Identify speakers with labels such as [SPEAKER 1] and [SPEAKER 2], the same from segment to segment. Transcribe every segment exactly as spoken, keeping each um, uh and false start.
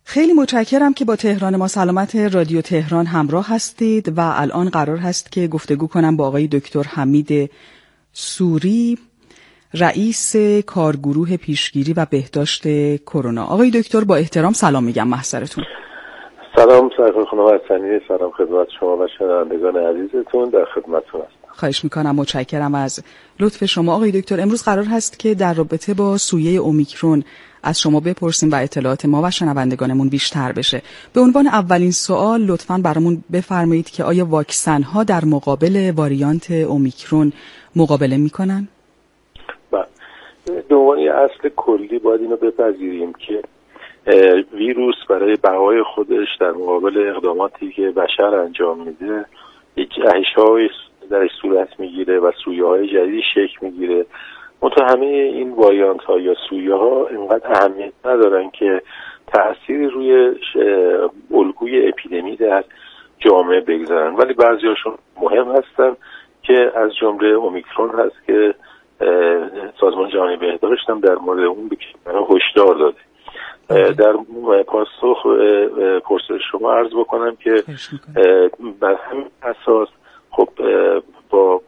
[SPEAKER 1] خیلی متشکرم که با تهران ما سلامت رادیو تهران همراه هستید و الان قرار هست که گفتگو کنم با آقای دکتر حمید سوری، رئیس کارگروه پیشگیری و بهداشت کرونا. آقای دکتر با احترام سلام میگم محضرتون.
[SPEAKER 2] سلام سرکار خانم حسنی، سلام خدمت شما و شنوندگان عزیزتون، در خدمتتون هستم.
[SPEAKER 1] خواهش میکنم، متشکرم از لطف شما. آقای دکتر امروز قرار هست که در رابطه با سویه اومیکرون از شما بپرسیم و اطلاعات ما و شنوندگانمون بیشتر بشه. به عنوان اولین سوال لطفاً برامون بفرمایید که آیا واکسن ها در مقابل واریانت اومیکرون مقابله میکنن؟
[SPEAKER 2] بله، به عنوان اصل کلی باید اینو بپذیریم که ویروس برای بقای خودش در مقابل اقداماتی که بشر انجام میده یک جهش‌های در صورت میگیره و سویه‌های جدید شکل میگیره. منتها همه این واریانت ها یا سویه ها اینقدر اهمیت ندارن که تأثیری روی الگوی اپیدمی در جامعه بگذارن، ولی بعضیاشون مهم هستن که از جمله اومیکرون هست که سازمان جهانی بهداشت هم در مورد اون به کشورها هشدار داده. در پاسخ پرسش شما عرض بکنم که بر همین اساس خب با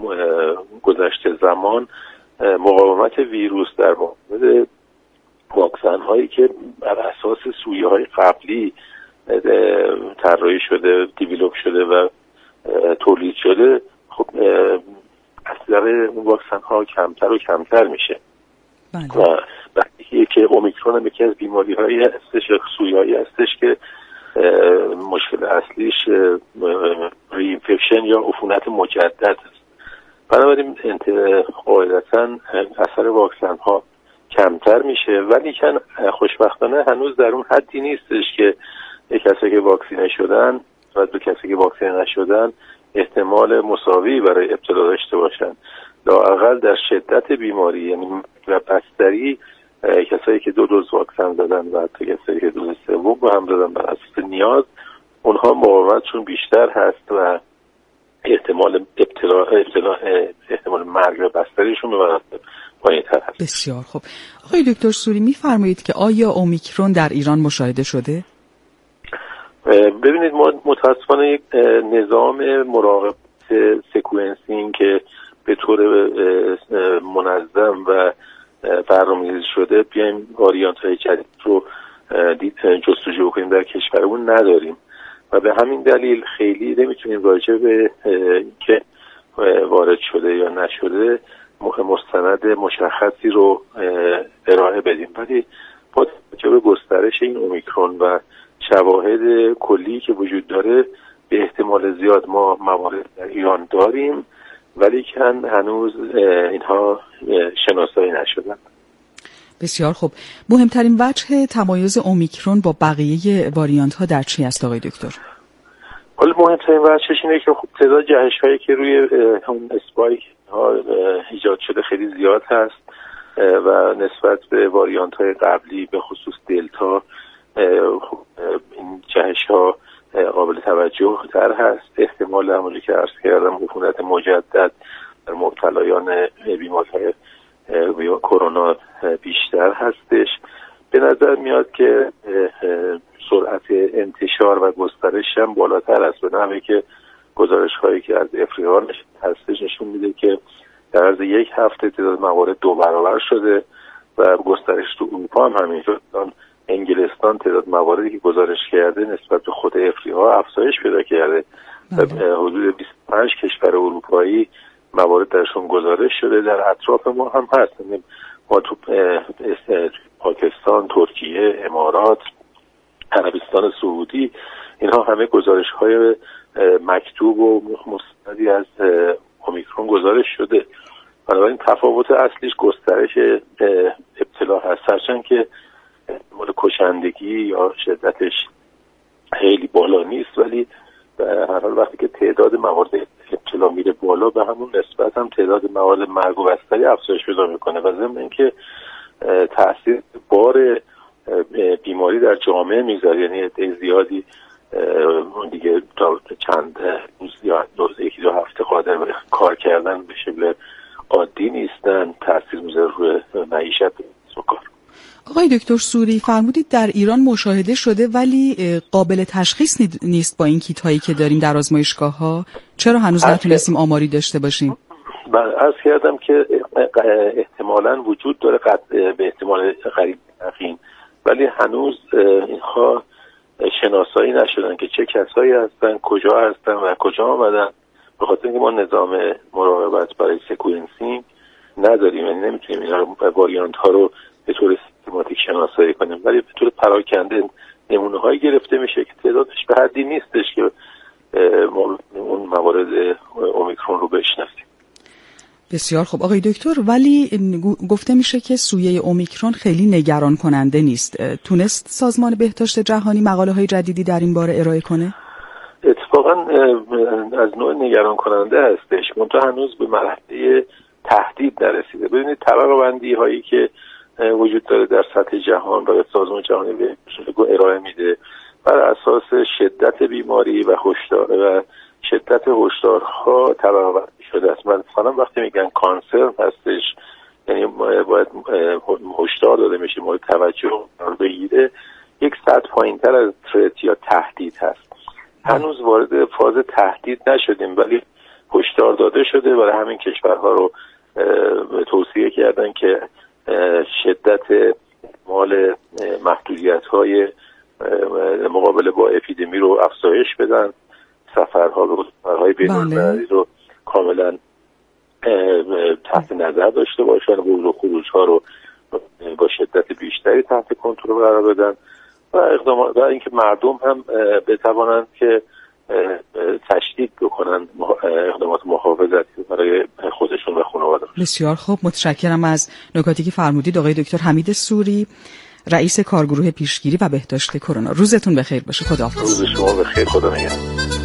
[SPEAKER 2] گذشت زمان مقاومت ویروس در مقابل واکسن هایی که بر اساس سویه های قبلی طراحی شده، دیولپ شده و تولید شده، خب اثر اون واکسن ها کمتر و کمتر میشه. بله. و وقتی که اومیکرون هم یکی از بیماری هایی هستش، سویه هایی هستش که مشکل اصلیش ری‌انفکشن یا عفونت مجدد است. بنابراین قاعدتاً اثر واکسن ها کمتر میشه، ولی که خوشبختانه هنوز در اون حدی نیستش که یک کسی که واکسینه شدن و دو کسی که واکسینه نشدن احتمال مساوی برای ابتلا داشته باشن. لااقل در شدت بیماری یعنی و بستری کسایی که دو دوز واکسن زدن و حتی کسایی که دوز سوم رو هم زدن بر اساس نیاز، اونها مقاومتشون بیشتر هست و احتمال ابتلا ابتلا احتمال مرگ و بستریشون به پایین‌تر هست.
[SPEAKER 1] بسیار خوب. آقای دکتر سوری می‌فرمایید که آیا اومیکرون در ایران مشاهده شده؟
[SPEAKER 2] ببینید ما متأسفانه یک نظام مراقبت سکوئنسینگ که به طور منظم و برنامه‌ریزی شده بیایم واریانت‌های جدید رو جستجو کنیم در کشورمون نداریم و به همین دلیل خیلی نمیتونیم راجع به که وارد شده یا نشده مستند مشخصی رو ارائه بدیم، ولی با توجه به گسترش این اومیکرون و شواهد کلی که وجود داره به احتمال زیاد ما موارد در ایران داریم، ولی که هنوز اینها شناسایی نشدن.
[SPEAKER 1] بسیار خوب. مهمترین وجه تمایز اومیکرون با بقیه واریانت ها در چی است آقای دکتر؟
[SPEAKER 2] حالا مهمترین وجهش اینه که خب تعداد جهش هایی که روی اون اسپایک ها ایجاد شده خیلی زیاد هست و نسبت به واریانت های قبلی به خصوص دلتا خب این جهش ها قابل توجه تر هست. احتمال همونجوری که عرض کردم عفونت مجدد در مبتلایان بیماری های کرونا بیشتر هستش. به نظر میاد که سرعت انتشار و گسترش هم بالاتر است، به نحوی که گزارش هایی که از افریقا هستش نشون میده که در عرض یک هفته تعداد موارد دو برابر شده و گسترش تو اروپا هم همینطور. انگلستان تعداد مواردی که گزارش کرده نسبت به خود افریقا افزایش پیدا کرده. حدود بیست و پنج کشور اروپایی موارد درشون گزارش شده. در اطراف ما هم هست، ما تو پاکستان، ترکیه، امارات، عربستان سعودی، اینها همه گزارش های مکتوب و مستندی از اومیکرون گزارش شده. بنابراین تفاوت اصلیش گسترش ابتلا هست، هرچند که مورد کشندگی یا شدتش خیلی بالا نیست، ولی به هر حال وقتی که تعداد موارد ابتلا میره بالا به همون نسبت هم تعداد موارد مرگ و بستری افزایش پیدا میکنه و ضمن اینکه تاثیر بار بیماری در جامعه میذاره، یعنی عده زیادی دیگه تا چند روز یا یکی دو هفته قادر به کار کردن به شکل عادی نیستن، تاثیر میذاره روی معیشت و کار.
[SPEAKER 1] آقای دکتر سوری فرمودید در ایران مشاهده شده ولی قابل تشخیص نیست با این کیت هایی که داریم در آزمایشگاه ها. چرا هنوز نتونستیم آماری داشته باشیم؟
[SPEAKER 2] من عرض کردم که احتمالاً وجود داره به احتمال قریب یقین، ولی هنوز اینها شناسایی نشدن که چه کسایی هستن، کجا هستن و کجا آمدن. به خاطر اینکه ما نظام مراقبت برای سکوئنسینگ نداریم، یعنی نمیتونیم اینا رو واریانت ها رو به طور سیستماتیک شناسایی کنیم، ولی به طور پراکنده نمونه هایی گرفته میشه که تعدادش به حدی نیستش که ما اون موارد اومیکرون رو بشناسیم.
[SPEAKER 1] بسیار خوب آقای دکتر، ولی گفته میشه که سویه اومیکرون خیلی نگران کننده نیست. تونست سازمان بهداشت جهانی مقاله های جدیدی در این باره ارائه کنه؟
[SPEAKER 2] اتفاقا از نوع نگران کننده هستش، منتها هنوز به مرحله تهدید نرسیده. ببینید طبقه بندی هایی که وجود داره در سطح جهان و سازمان جهانی بهداشت ارائه میده بر اساس شدت بیماری و هشدار و شدت هشدارها طبقه بندی شده است. مثلا وقتی میگن کانسر هستش، یعنی باید هشدار داده میشه، مورد توجه قرار بگیره، یک سطح پایینتر از ترت یا تهدید هست. هنوز وارد فاز تهدید نشدیم ولی هشدار داده شده، برای همین کشورها رو توصیه کردن که شدت مال محدودیت‌های مقابله با اپیدمی رو افزایش بدن، سفرها به سفرهای بین‌المللی رو کاملا تحت نظر داشته باشن، ورود و خروج‌ها رو با شدت بیشتری تحت کنترل قرار بدن و اقدامات و اینکه مردم هم بتوانند که تشدید بکنن اقدامات محافظتی برای خودشون و خانواده‌شون.
[SPEAKER 1] بسیار خوب، متشکرم از نکاتی که فرمودید آقای دکتر حمید سوری، رئیس کارگروه پیشگیری و بهداشت کرونا. روزتون بخیر باشه. خداحافظ.
[SPEAKER 2] روز شما بخیر. خدا نگهدار.